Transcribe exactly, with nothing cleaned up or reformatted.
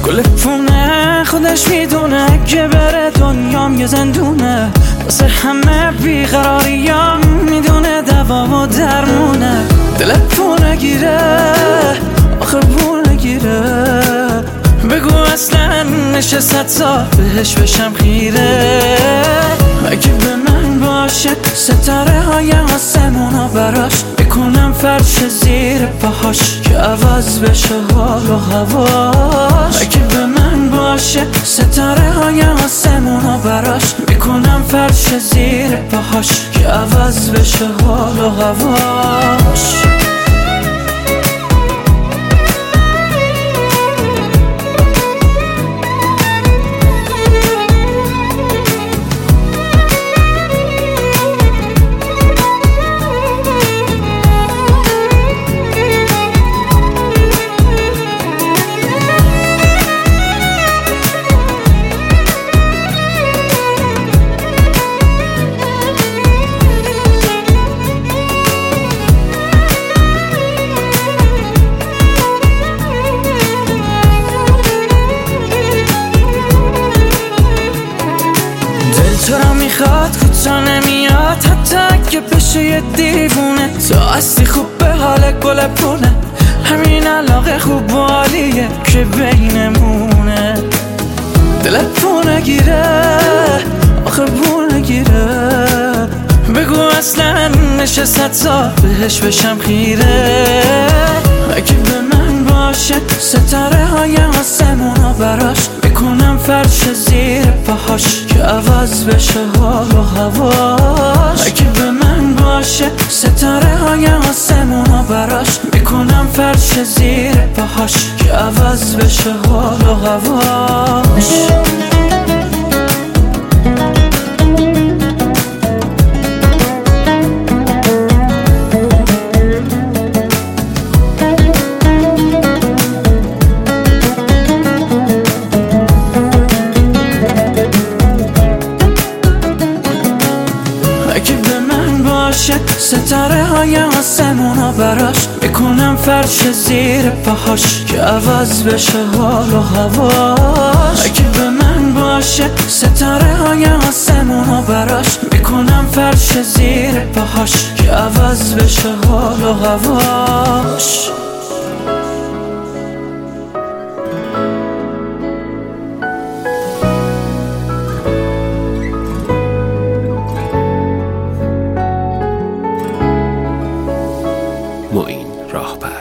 گل پونه خودش میدونه که بره دنیام یه زندونه، واسه همه بیقراریام میدونه دوا و درمونه. دل پونه گیره آخه پونه گیره، بگو اصلا نشست تا بهش بشم خیره. اگه به من باشه ستاره های آسمونا براش، بکنم فرش زیر پاهاش که عوض بشه حال و هواش. اگه به من باشه ستاره های آسمونا براش، بکنم فرش زیر پاهاش که عوض بشه حال و هواش. تو را میخواد کوتا نمیاد، حتی اگه بشه یه دیوونه. تو هستی خوب به حال گل پونه، همین علاقه خوب و عالیه که بینمونه. دل پونه گیره آخه پونه گیره، بگو اصلا نشست تا بهش بشم خیره. اگه به من باشه ستاره های آسمونا براش، بکنم فرش زیر پاهاش که عوض بشه حال و هواش. اگه به من باشه ستاره های آسمونا براش، بکنم فرش زیر پاهاش که عوض بشه حال و هواش. ستاره های آسمونا براش، بکنم فرش زیر پاهاش که عوض بشه حال و هواش. اگه به من باشه ستاره های آسمونا براش، بکنم فرش زیر پاهاش که عوض بشه حال و هواش. معین راهبر.